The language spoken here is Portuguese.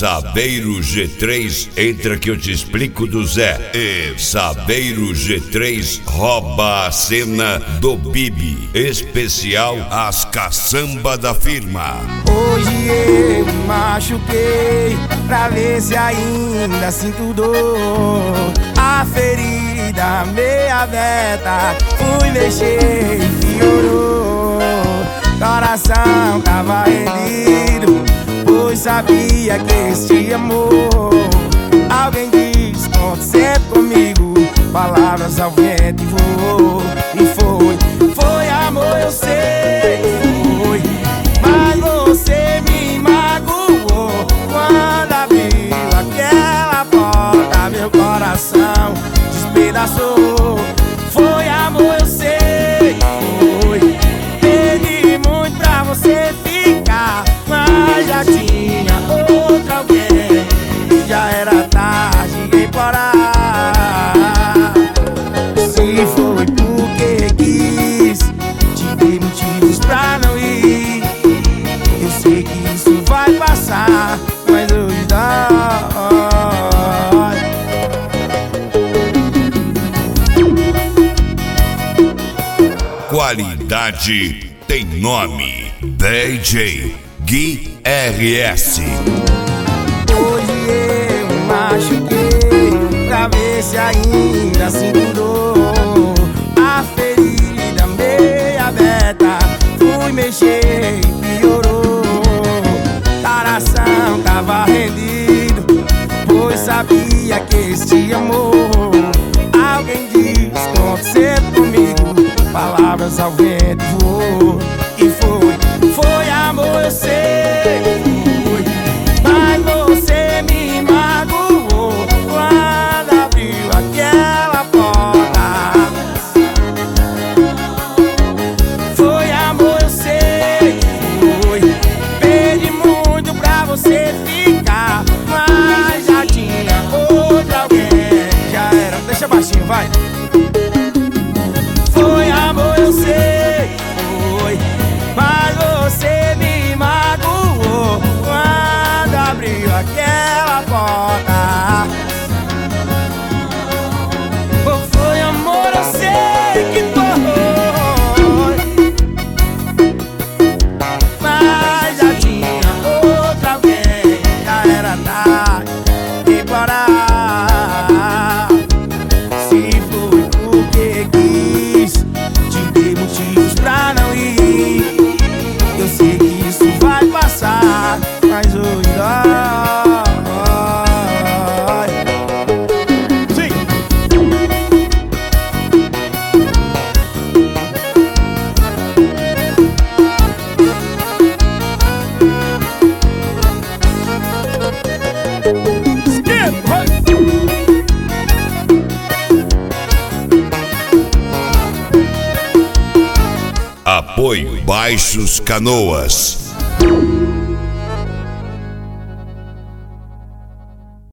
Saveiro G3, entra que eu te explico do Zé. E Saveiro G3 rouba a cena do Bibi. Especial as caçamba da firma. Hoje eu me machuquei pra ver se ainda sinto dor. A ferida meia aberta, fui mexer e piorou. Coração tava rendido, pois sabia que este amor. Alguém diz, conte sempre comigo, palavras ao vento e voou. E foi amor, eu sei, foi. Mas você me magoou quando abriu aquela porta, meu coração despedaçou. Foi amor, eu sei, foi. Pedi muito pra você ficar, mas já tinha outra alguém. Já era tarde em parar. Se foi porque quis, te dei motivos pra não ir. Eu sei que isso vai passar, mas hoje dói. Qualidade tem nome. DJ Gui RS. Hoje eu me machuquei pra ver se ainda sinto dor. A ferida meia aberta, fui mexer e piorou. Coração tava rendido, pois sabia que este amor. Alguém diz, conte sempre comigo, palavras ao vento voou. E foi amor, eu sei, foi. Mas você me magoou quando abriu aquela porta. Foi amor, eu sei, foi. Pedi muito pra você ficar, mas já tinha outra alguém. Já era, deixa baixinho, vai. Foi amor, eu sei, foi. Mas você me magoou quando abriu aquela porta. Foi amor, eu sei que foi. Mas já tinha outra alguém. Já era tarde de parar. Se foi porque quis, te dei motivos pra não ir. Eu sei que isso vai passar, mas hoje dói. Sim. Skip, Apoio Baixos Canoas.